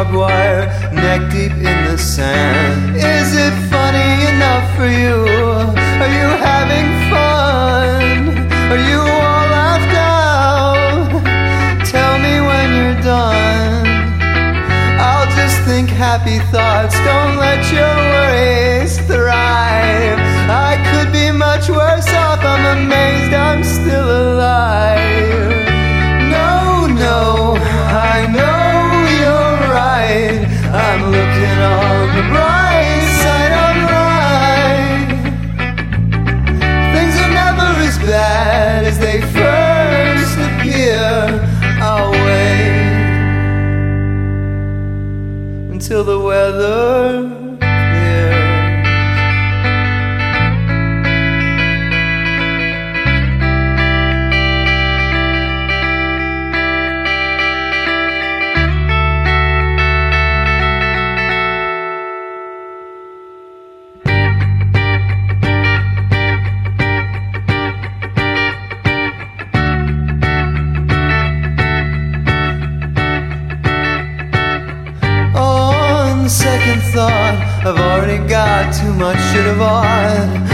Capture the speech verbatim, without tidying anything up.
barbed wire, neck deep in the sand. Is it funny enough for you? Are you having fun? Are you all laughed out? Tell me when you're done. I'll just think happy thoughts. Don't let your worries thrive. I could be much worse off. I'm amazed I'm still alive. No, no, I know you're right. I'm looking on the bright side, I'm right. Things are never as bad as they first appear. I'll wait until the weather clears. Second thought, I've already got too much shit of art.